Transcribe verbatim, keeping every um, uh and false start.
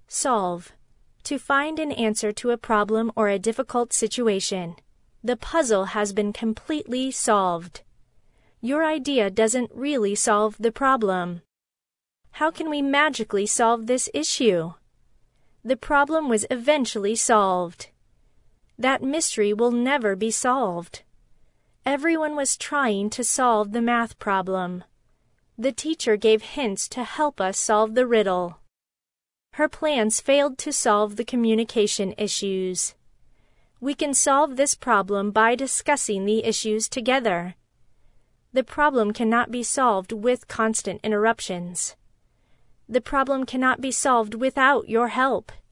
Solve. To find an answer to a problem or a difficult situation. The puzzle has been completely solved. Your idea doesn't really solve the problem. How can we magically solve this issue? The problem was eventually solved. That mystery will never be solved. Everyone was trying to solve the math problem. The teacher gave hints to help us solve the riddle. Her plans failed to solve the communication issues. We can solve this problem by discussing the issues together. The problem cannot be solved with constant interruptions. The problem cannot be solved without your help.